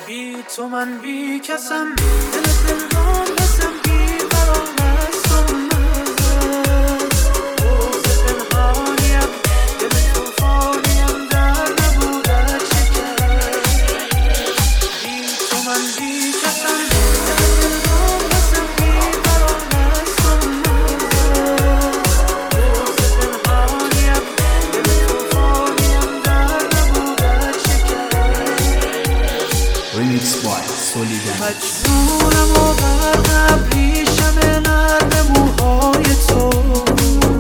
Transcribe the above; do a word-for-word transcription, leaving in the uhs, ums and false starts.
بی تو من بی کسم، دل دلدار بسم بی قرار است و مزست. روز پنهانیم، دل توفانیم، در نبودت شکست. بی تو من بی کسم، دل دلدار بسم بی قرار است و مزست. روز پنهانیم، دل توفانیم، در نبودت شکست. Remix by Solidan. مجبورم و بر ابریشم نرم موهای تو